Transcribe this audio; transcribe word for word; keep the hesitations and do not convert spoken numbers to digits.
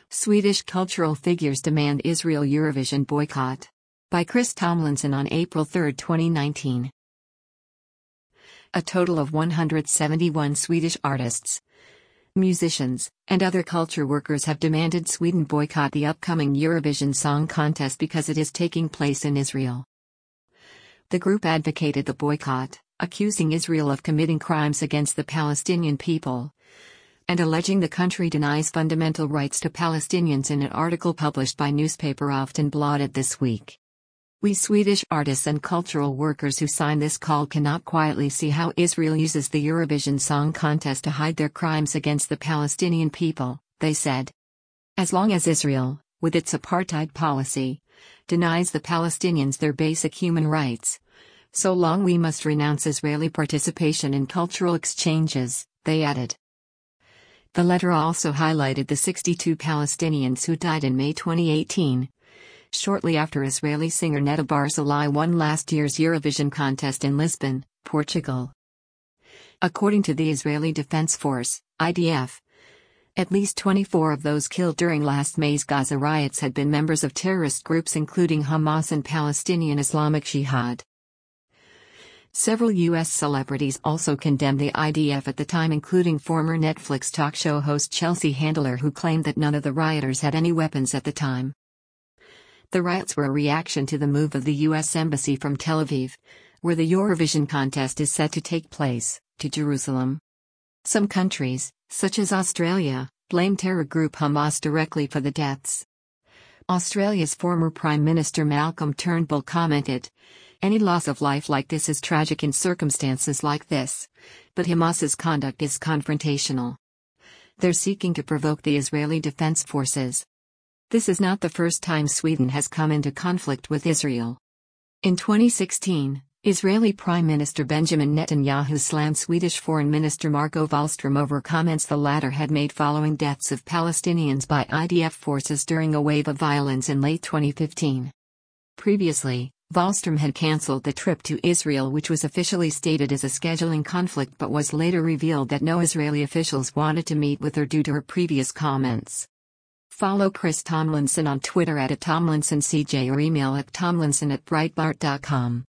Swedish cultural figures demand Israel Eurovision boycott. By Chris Tomlinson on April third, twenty nineteen. A total of one hundred seventy-one Swedish artists, musicians, and other culture workers have demanded Sweden boycott the upcoming Eurovision Song Contest because it is taking place in Israel. The group advocated the boycott, accusing Israel of committing crimes against the Palestinian people, and alleging the country denies fundamental rights to Palestinians in an article published by newspaper Aftonbladet this week. We Swedish artists and cultural workers who sign this call cannot quietly see how Israel uses the Eurovision Song Contest to hide their crimes against the Palestinian people, they said. As long as Israel, with its apartheid policy, denies the Palestinians their basic human rights, so long we must renounce Israeli participation in cultural exchanges, they added. The letter also highlighted the sixty-two Palestinians who died in May twenty eighteen, shortly after Israeli singer Netta Barzilai won last year's Eurovision contest in Lisbon, Portugal. According to the Israeli Defense Force, I D F, at least twenty-four of those killed during last May's Gaza riots had been members of terrorist groups including Hamas and Palestinian Islamic Jihad. Several U S celebrities also condemned the I D F at the time, including former Netflix talk show host Chelsea Handler, who claimed that none of the rioters had any weapons at the time. The riots were a reaction to the move of the U S Embassy from Tel Aviv, where the Eurovision contest is set to take place, to Jerusalem. Some countries, such as Australia, blame terror group Hamas directly for the deaths. Australia's former Prime Minister Malcolm Turnbull commented, "Any loss of life like this is tragic in circumstances like this, but Hamas's conduct is confrontational. They're seeking to provoke the Israeli Defense Forces. This is not the first time Sweden has come into conflict with Israel." In twenty sixteen, Israeli Prime Minister Benjamin Netanyahu slammed Swedish Foreign Minister Margot Wallström over comments the latter had made following deaths of Palestinians by I D F forces during a wave of violence in late twenty fifteen. Previously, Wallström had cancelled the trip to Israel, which was officially stated as a scheduling conflict, but was later revealed that no Israeli officials wanted to meet with her due to her previous comments. Follow Chris Tomlinson on Twitter at Tomlinson C J or email at tomlinson at breitbart dot com.